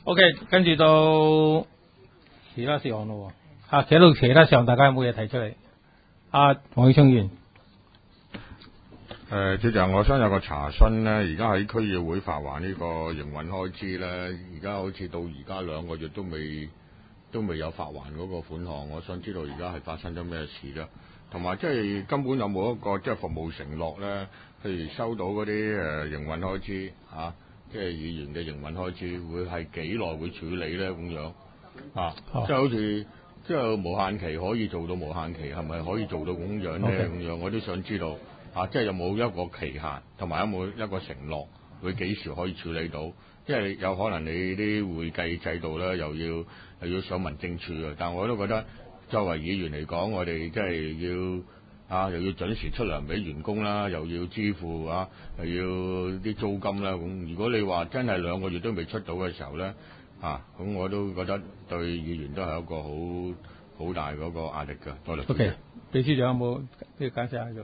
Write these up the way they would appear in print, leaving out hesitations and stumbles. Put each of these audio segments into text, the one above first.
OK， 跟住到其他事項咯。寫到其他事項，大家有冇嘢提出嚟？黃耀聰議員。 主席，我想有個查詢咧，而家喺區議會發還呢個營運開支咧，而家好似到而家2個月都未有發還嗰個款項，我想知道而家係發生咗咩事啦？同埋即係根本有冇一個即係服務承諾咧？譬如收到嗰啲營運開支即係議員嘅營運開支，會係幾耐會處理咧？咁樣即係好似即係無限期可以做到無限期，係咪可以做到咁樣咧？咁樣我都想知道。即係有冇一個期限，同埋有冇一個承諾，會幾時可以處理到？因為有可能你啲會計制度咧，又要上民政處啊。但我都覺得作為議員嚟講，我哋即係要又要準時出糧俾員工啦，又要支付又要啲租金啦。咁如果你話真係2個月都未出到嘅時候咧，咁我都覺得對議員都係一個好大嗰個壓力㗎。多謝。 OK， 秘書長有冇要解釋下咗？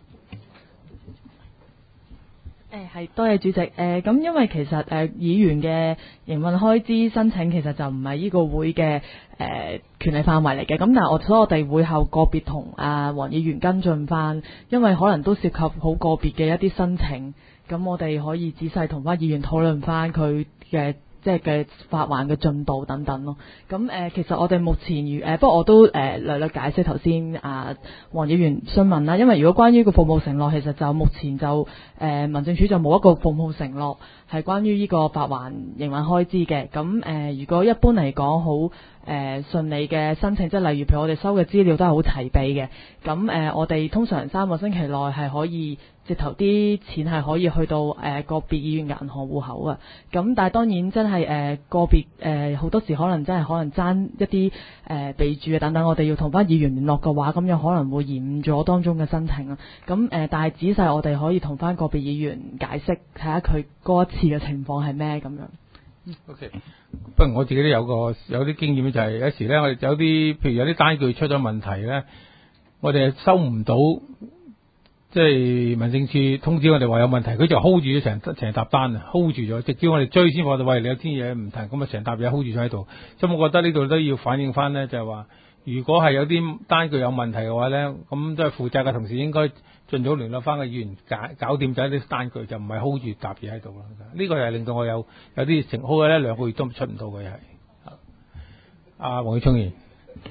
係多謝主席。咁因為其實議員嘅營運開支申請其實就唔係呢個會嘅權利範圍嚟嘅。咁但係所以我哋會後個別同黃議員跟進翻，因為可能都涉及好個別嘅一啲申請，咁我哋可以仔細同翻議員討論翻佢嘅即係嘅發還嘅進度等等咯。咁其實我哋目前不過我都略略解釋頭先黃議員詢問啦。因為如果關於個服務承諾，其實就目前就民政處就冇一個服務承諾係關於呢個發還營運開支嘅。咁如果一般嚟講好順利嘅申請，即係例如譬如我哋收嘅資料都係好齊備嘅。咁我哋通常3個星期內係可以直頭啲錢係可以去到個別議員嘅銀行戶口啊。咁但係當然真係個別好多時可能爭一啲備註啊等等，我哋要同翻議員聯絡嘅話，咁有可能會延誤咗當中嘅申請啊。咁但係仔細我哋可以同翻個別議員解釋，睇下佢嗰一次嘅情況係咩咁樣。 OK， 不過我自己都有啲經驗，就係有時咧，我哋有啲譬如有啲單據出咗問題咧，我哋收唔到，即係民政處通知我哋話有問題，佢就 hold 住咗成沓單啊 ，hold 住咗，直至我哋追先話喂，你有啲嘢唔同，咁啊成沓嘢 hold 住咗喺度。咁我覺得呢度都要反映翻咧，就係話如果係有啲單據有問題嘅話咧，咁都係負責嘅同事應該盡早聯絡翻個議員搞掂咗啲單據，就唔係 hold 住沓嘢喺度啦。呢個係令到我有啲成 hold 咧2個月都出唔到嘅係。黃耀聰議員。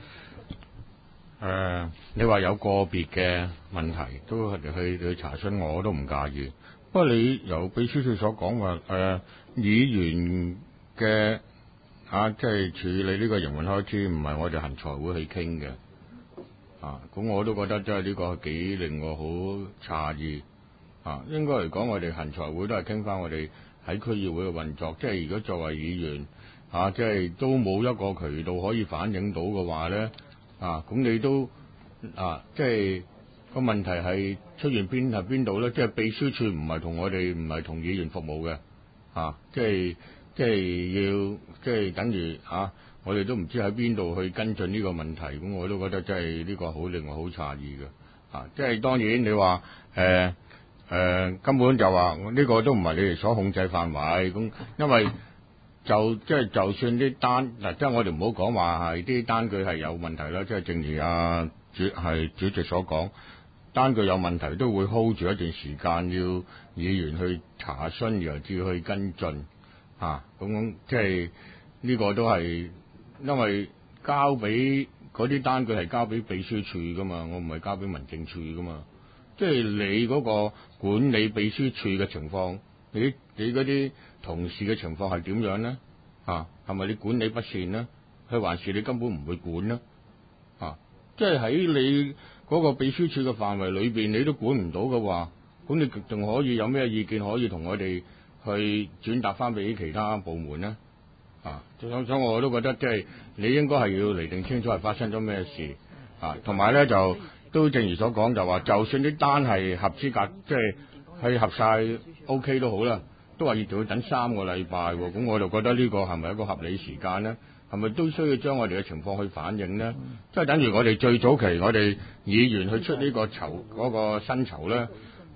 你話有個別嘅問題都去查詢，我都唔介意。不過你由秘書處所講話議員嘅即係處理呢個營運開支，唔係我哋行財會去傾嘅。咁我都覺得真係呢個幾令我好詫異。應該嚟講，我哋行財會都係傾翻我哋喺區議會嘅運作。即係如果作為議員即係都冇一個渠道可以反映到嘅話咧，咁你都即係個問題係出現邊度咧？即係秘書處唔係同議員服務嘅，即係等於我哋都唔知喺邊度去跟進呢個問題。咁我都覺得真係呢個好令我好詫異嘅。即係當然你話根本就話呢個都唔係你哋所控制範圍。咁因為就算啲單即係我哋唔好講話係啲單據係有問題啦。即係正如主席所講，單據有問題都會 hold 住一段時間，要議員去查詢，然後至去跟進。咁即係呢個都係因為交俾嗰啲單據係交俾秘書處噶嘛，我唔係交俾民政處噶嘛。即係你嗰個管理秘書處嘅情況，你嗰啲同事嘅情況係點樣呢？係咪你管理不善呢？係還是你根本唔會管呢？即係喺你嗰個秘書處嘅範圍裏邊，你都管唔到嘅話，咁你仲可以有咩意見可以同我哋去轉達翻俾其他部門呢？所以我都覺得即係你應該係要釐定清楚係發生咗咩事。同埋咧就都正如所講，就話就算啲單係合資格，即係合晒 OK 都好啦，都話要等3個禮拜喎。咁我就覺得呢個係咪一個合理時間呢？係咪都需要將我哋嘅情況去反映呢？即係等於我哋最早期我哋議員去出呢個嗰個薪酬呢，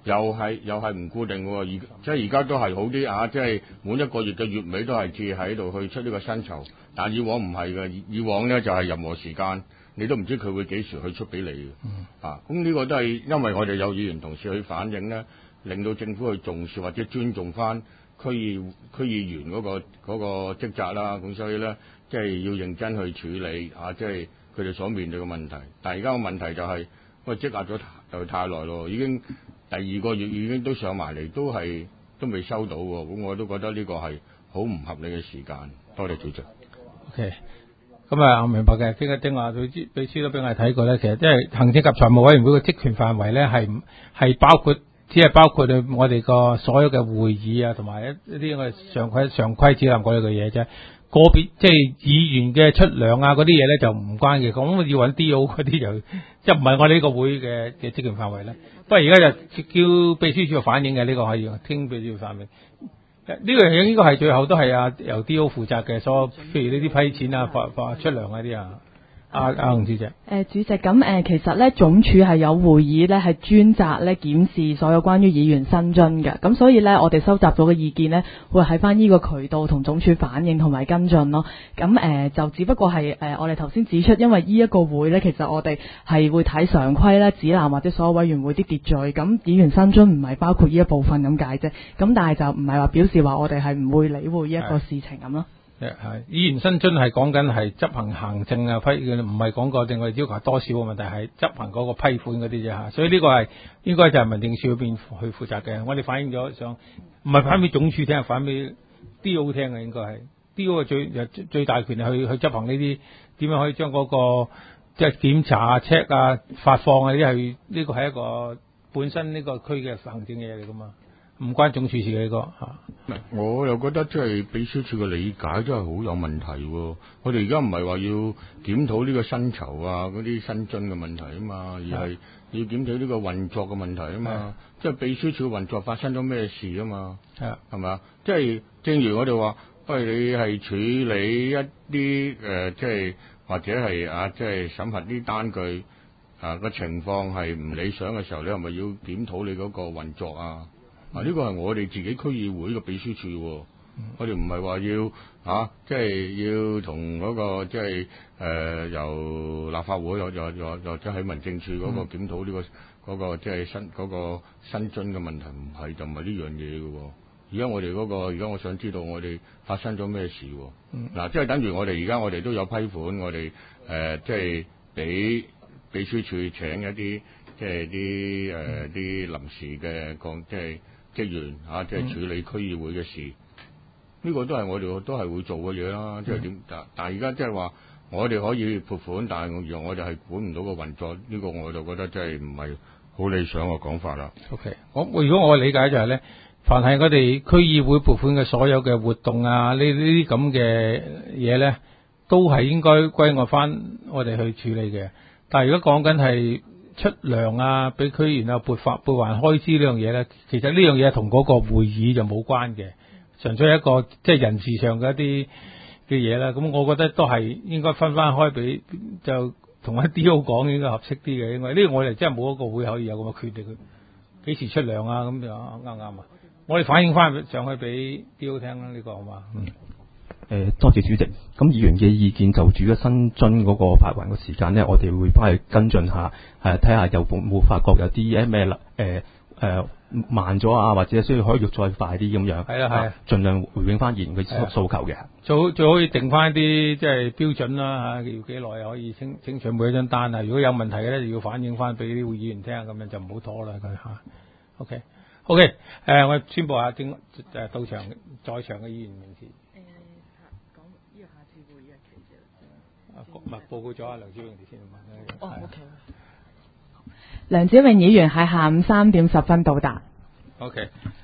又係唔固定喎，即係而家都係好啲啊！即係每一個月嘅月尾都係至喺度去出呢個薪酬，但以往唔係嘅，以往咧就係任何時間你都唔知佢會幾時去出俾你嘅。咁呢個都係因為我哋有議員同事去反映咧，令到政府去重視或者尊重翻區議員嗰個職責啦。咁所以咧，即係要認真去處理啊！即係佢哋所面對嘅問題。但係而家個問題就係，喂，積壓咗就太耐咯，已經第2個月已經都上埋嚟，都未收到喎。咁我都覺得呢個係好唔合理嘅時間。多謝主席。 OK， 咁啊，我明白嘅。即係正話，秘書都俾我哋睇過咧。其實即係行政及財務委員會嘅職權範圍咧，係包括只係包括我哋個所有嘅會議啊，同埋一啲我哋常規指南嗰類嘅嘢啫。個別即係議員嘅出糧啊嗰啲嘢咧就唔關嘅，咁要揾 D.O. 嗰啲就即係唔係我哋呢個會嘅職權範圍咧。不過而家就叫秘書處反映嘅，呢個可以聽秘書處反映。呢個嘢應該係最後都係由 D.O. 負責嘅，所譬如呢啲批錢啊、發出糧嗰啲啊。洪小姐。 主席，咁其實咧總署係有會議咧，係專責咧檢視所有關於議員薪津嘅。咁所以咧，我哋收集咗嘅意見咧，會喺翻呢個渠道同總署反映同埋跟進咯。咁就只不過係我哋頭先指出，因為呢一個會咧，其實我哋係會睇常規咧、指南或者所有委員會啲秩序。咁議員薪津唔係包括呢一部分咁解啫。咁但係就唔係話表示話我哋係唔會理會呢一個事情咁咯。 係議員薪津係講緊係執行行政啊批嘅，唔係講過定我哋要求多少嘅問題，係執行嗰個批款嗰啲啫嚇。所以呢個係應該就係民政處嗰邊去負責嘅。我哋反映咗上，唔係反俾總署聽，係反俾 D.O. 聽嘅，應該係 D.O. 係最大權力去執行呢啲，點樣可以將嗰個即係檢查啊、check 啊、發放啊呢啲係呢個係一個本身呢個區嘅行政嘢嚟噶嘛。唔關總署事嘅呢個嚇， 我又覺得即係秘書處嘅理解真係好有問題喎。我哋而家唔係話要檢討呢個薪酬啊嗰啲薪津嘅問題啊嘛，而係要檢討呢個運作嘅問題啊嘛。即係秘書處運作發生咗咩事啊嘛？係咪啊？即係正如我哋話，喂，你係處理一啲即係或者係即係審核啲單據個情況係唔理想嘅時候，你係咪要檢討你嗰個運作啊？呢個係我哋自己區議會嘅秘書處喎，我哋唔係話要即係要同嗰個即係由立法會或者喺民政處嗰個檢討呢個嗰個即係嗰個薪津嘅問題，唔係就唔係呢樣嘢嘅喎。而家我哋而家我想知道我哋發生咗咩事喎？嗱，即係等於我哋都有批款，我哋即係俾秘書處請一啲即係啲臨時嘅即係職員即係處理區議會嘅事，呢個都係我哋都係會做嘅嘢啦。即係點？但係而家即係話我哋可以撥款，但係我哋係管唔到個運作，呢個我就覺得真係唔係好理想嘅講法啦。 OK， 如果我理解就係咧，凡係我哋區議會撥款嘅所有嘅活動啊，呢啲咁嘅嘢咧，都係應該歸我翻我哋去處理嘅。但係如果講緊係出糧啊，俾區議員啊撥還開支呢樣嘢咧，其實呢樣嘢同嗰個會議就冇關嘅，純粹係一個即係人事上嘅一啲嘅嘢啦。咁我覺得都係應該分翻開俾，就同一 D.O. 講應該合適啲嘅。因為呢個我哋真係冇一個會可以有咁嘅權力，幾時出糧啊咁就啱啊。我哋反映翻上去俾 D.O. 聽啦，呢個好嘛？ 多謝主席。咁議員嘅意見就住咗薪津嗰個發還嘅時間呢，我哋會翻去跟進下，睇下有冇發覺有啲咩慢咗啊，或者需要可以再快啲咁樣。係啊，盡量回應翻議員嘅訴求嘅。 最好可以定翻啲即係標準啦，要幾耐可以清除每一張單啊。如果有問題嘅咧，就要反映翻俾啲議員聽，咁樣就唔好拖啦佢嚇。OK， 我宣佈下到場在場嘅議員名字。 講呢個下次會議日期啫。 唔係報告咗阿梁子穎先問。 OK。梁子穎議員喺下午3點10分到達。 OK。